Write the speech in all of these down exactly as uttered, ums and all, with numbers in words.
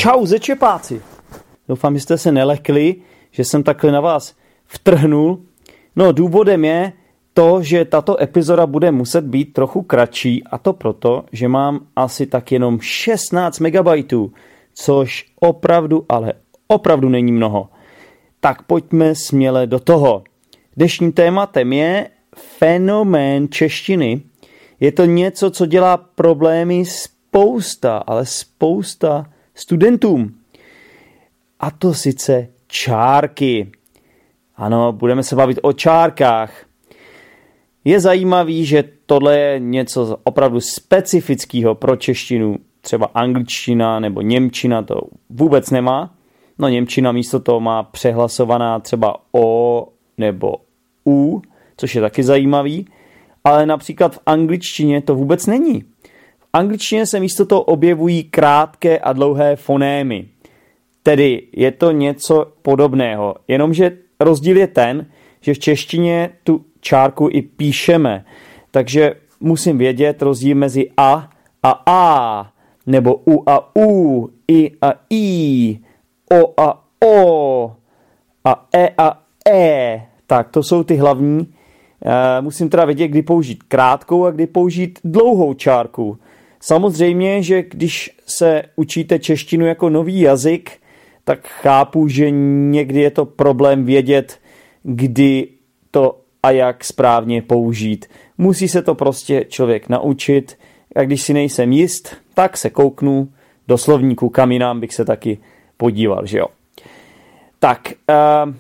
Čau zečepáci. Doufám, že jste se nelekli, že jsem takhle na vás vtrhnul. No důvodem je to, že tato epizoda bude muset být trochu kratší, a to proto, že mám asi tak jenom šestnáct megabajtů, což opravdu, ale opravdu není mnoho. Tak pojďme směle do toho. Dnešním tématem je fenomén češtiny. Je to něco, co dělá problémy spousta, ale spousta studentům. A to sice čárky. Ano, budeme se bavit o čárkách. Je zajímavý, že tohle je něco opravdu specifického pro češtinu. Třeba angličtina nebo němčina to vůbec nemá. No němčina místo toho má přehlasovaná třeba O nebo U, což je taky zajímavý. Ale například v angličtině to vůbec není. V angličtině se místo toho objevují krátké a dlouhé fonémy. Tedy je to něco podobného, jenomže rozdíl je ten, že v češtině tu čárku i píšeme. Takže musím vědět rozdíl mezi A a A, nebo U a U, I a I, O a O a E a E. Tak to jsou ty hlavní. Musím teda vědět, kdy použít krátkou a kdy použít dlouhou čárku. Samozřejmě, že když se učíte češtinu jako nový jazyk, tak chápu, že někdy je to problém vědět, kdy to a jak správně použít. Musí se to prostě člověk naučit a když si nejsem jist, tak se kouknu do slovníku, kam jinam bych se taky podíval, že jo. Tak, uh,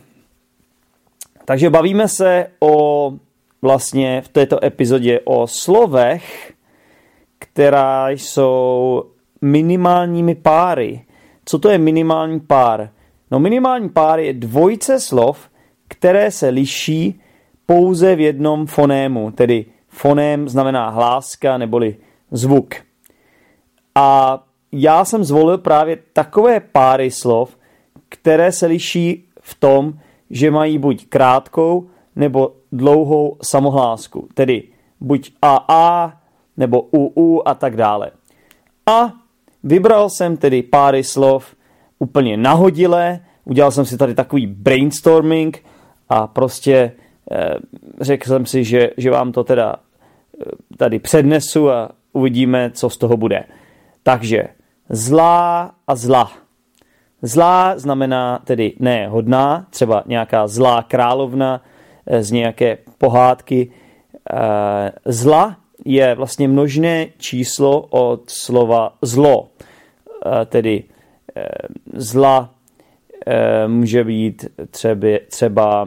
takže bavíme se o vlastně v této epizodě o slovech, která jsou minimálními páry. Co to je minimální pár? No minimální pár je dvojice slov, které se liší pouze v jednom fonému, tedy foném znamená hláska neboli zvuk. A já jsem zvolil právě takové páry slov, které se liší v tom, že mají buď krátkou nebo dlouhou samohlásku, tedy buď A A nebo U U a tak dále. A vybral jsem tedy páry slov úplně nahodile, udělal jsem si tady takový brainstorming a prostě eh, řekl jsem si, že, že vám to teda eh, tady přednesu a uvidíme, co z toho bude. Takže zlá a zla. Zlá znamená tedy ne hodná, třeba nějaká zlá královna eh, z nějaké pohádky. Eh, zla je vlastně množné číslo od slova zlo. Tedy zla může být třeba, třeba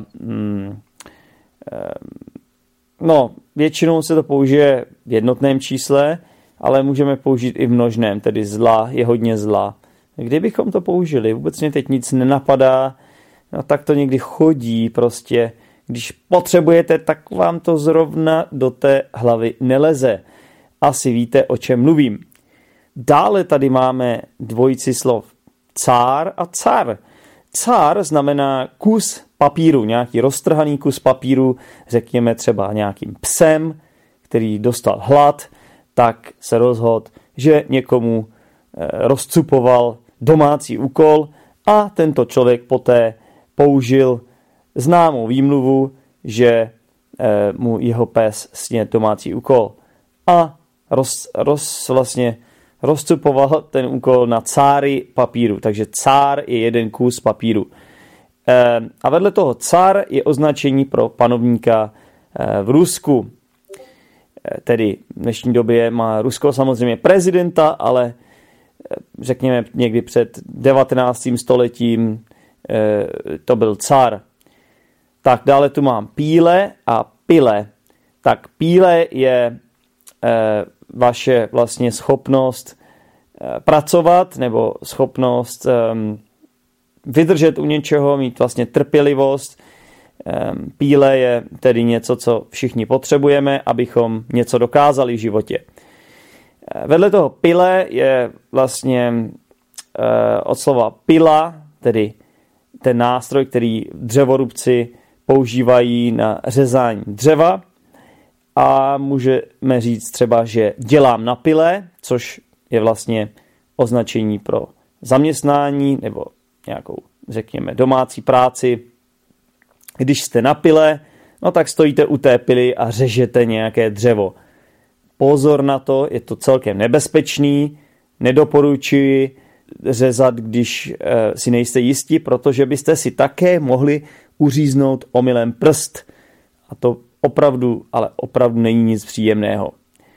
no, většinou se to použije v jednotném čísle, ale můžeme použít i v množném, tedy zla je hodně zla. Kdybychom to použili, vůbec mě teď nic nenapadá, no tak to někdy chodí prostě. Když potřebujete, tak vám to zrovna do té hlavy neleze. Asi víte, o čem mluvím. Dále tady máme dvojici slov cár a car. Cár znamená kus papíru, nějaký roztrhaný kus papíru, řekněme třeba nějakým psem, který dostal hlad, tak se rozhodl, že někomu rozcupoval domácí úkol a tento člověk poté použil známou výmluvu, že mu jeho pes snědl domácí úkol a roz, roz, vlastně rozcupoval ten úkol na cáry papíru. Takže cár je jeden kus papíru. A vedle toho car je označení pro panovníka v Rusku. Tedy v dnešní době má Rusko samozřejmě prezidenta, ale řekněme někdy před devatenáctým stoletím to byl car. Tak dále tu mám píle a pile. Tak píle je e, vaše vlastně schopnost e, pracovat nebo schopnost e, vydržet u něčeho, mít vlastně trpělivost. E, píle je tedy něco, co všichni potřebujeme, abychom něco dokázali v životě. E, vedle toho pile je vlastně e, od slova pila, tedy ten nástroj, který dřevorubci používají na řezání dřeva a můžeme říct třeba, že dělám na pile, což je vlastně označení pro zaměstnání nebo nějakou, řekněme, domácí práci. Když jste na pile, no tak stojíte u té pily a řežete nějaké dřevo. Pozor na to, je to celkem nebezpečný, nedoporučuji řezat, když e, si nejste jistí, protože byste si také mohli uříznout omylem prst. A to opravdu, ale opravdu není nic příjemného.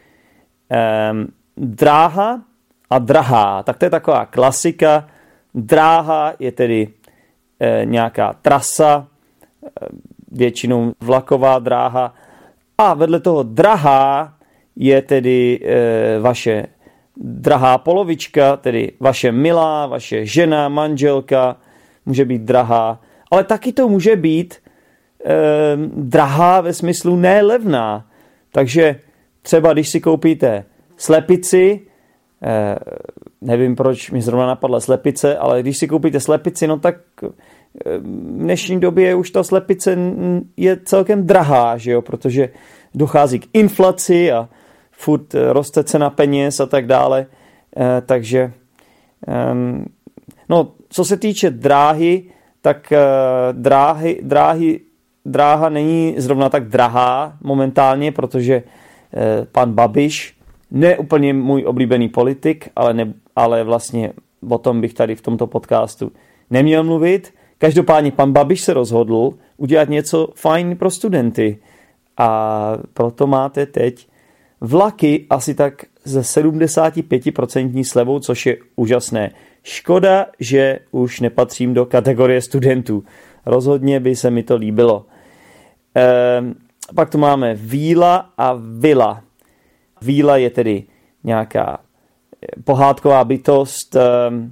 Ehm, dráha a drahá, tak to je taková klasika. Dráha je tedy e, nějaká trasa, e, většinou vlaková dráha. A vedle toho drahá je tedy e, vaše drahá polovička, tedy vaše milá, vaše žena, manželka, může být drahá. Ale taky to může být e, drahá ve smyslu nelevná. Takže třeba když si koupíte slepici, e, nevím proč mi zrovna napadla slepice, ale když si koupíte slepici, no tak v dnešní době už ta slepice je celkem drahá, že jo, protože dochází k inflaci a furt roste cena peněz a tak dále. E, takže e, no, co se týče dráhy, tak e, dráhy, dráhy, dráha není zrovna tak drahá momentálně, protože e, pan Babiš, ne úplně můj oblíbený politik, ale, ne, ale vlastně o tom bych tady v tomto podcastu neměl mluvit. Každopádně pan Babiš se rozhodl udělat něco fajn pro studenty a proto máte teď vlaky asi tak ze sedmdesát pět procent slevou, což je úžasné. Škoda, že už nepatřím do kategorie studentů. Rozhodně by se mi to líbilo. Ehm, pak tu máme víla a vila. Víla je tedy nějaká pohádková bytost. Ehm,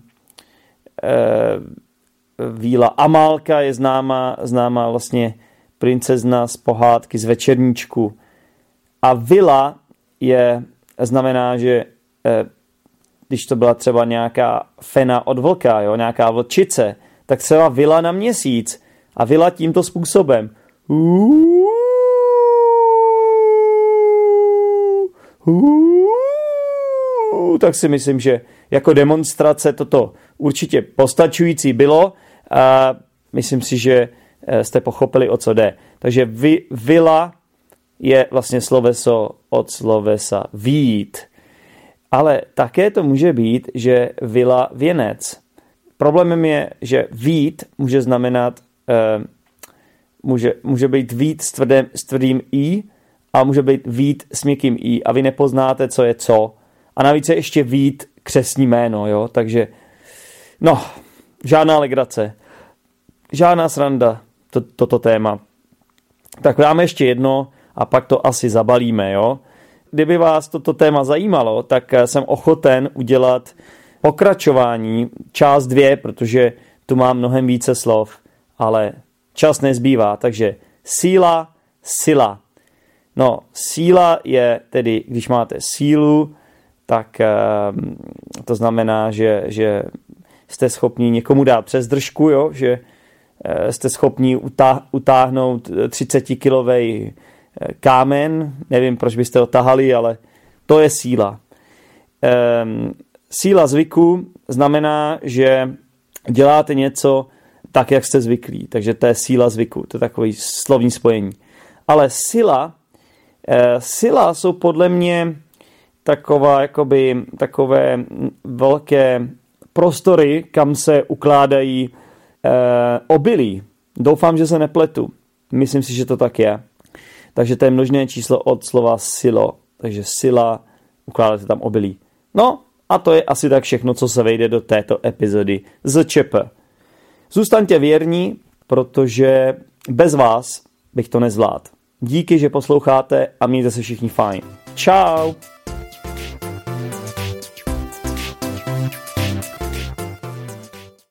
ehm, víla Amálka je známá, známá vlastně princezna z pohádky z Večerníčku. A vila je, znamená, že eh, když to byla třeba nějaká fena od vlka, jo, nějaká vlčice, tak třeba vila na měsíc. A vila tímto způsobem. Uuu, uuu, tak si myslím, že jako demonstrace toto určitě postačující bylo. A myslím si, že jste pochopili, o co jde. Takže vi, vila je vlastně sloveso od slovesa vít. Ale také to může být, že vila věnec. Problémem je, že vít může znamenat, eh, může, může být vít s, tvrdém, s tvrdým i a může být vít s měkkým i a vy nepoznáte, co je co. A navíc je ještě vít křestní jméno, jo? Takže no, žádná legrace. Žádná sranda to, toto téma. Tak dáme ještě jedno a pak to asi zabalíme, jo. Kdyby vás toto téma zajímalo, tak jsem ochoten udělat pokračování část dvě, protože tu mám mnohem více slov, ale čas nezbývá, takže síla, sila. No, síla je tedy, když máte sílu, tak to znamená, že, že jste schopni někomu dát přes držku, jo, že jste schopni utáhnout třicetikilový kámen, nevím, proč byste ho tahali, ale to je síla. Ehm, síla zvyku znamená, že děláte něco tak, jak jste zvyklí, takže to je síla zvyku, to je takový slovní spojení. Ale sila, e, sila jsou podle mě taková, jakoby, takové velké prostory, kam se ukládají e, obilí. Doufám, že se nepletu. Myslím si, že to tak je. Takže to je množné číslo od slova silo. Takže sila, ukládáte tam obilí. No a to je asi tak všechno, co se vejde do této epizody z ČP. Zůstaňte věrní, protože bez vás bych to nezvládl. Díky, že posloucháte a mějte se všichni fajn. Čau!